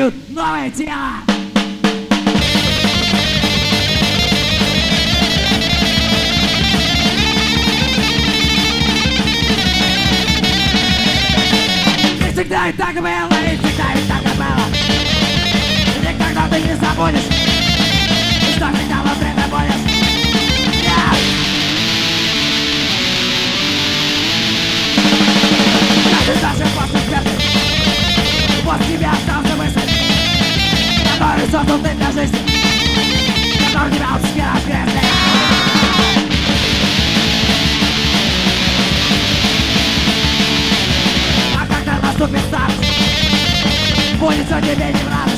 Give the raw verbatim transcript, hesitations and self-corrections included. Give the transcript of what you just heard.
создают новое тело. И всегда и так было, и всегда и так и было. Никогда ты не забудешь, что всегда во время будешь. Yeah. Каждый даже после смерти после тебя остался мысль, который создан ты для жизни, который тебя успеет грязный. А когда наступит старт, будет все тебе не враг.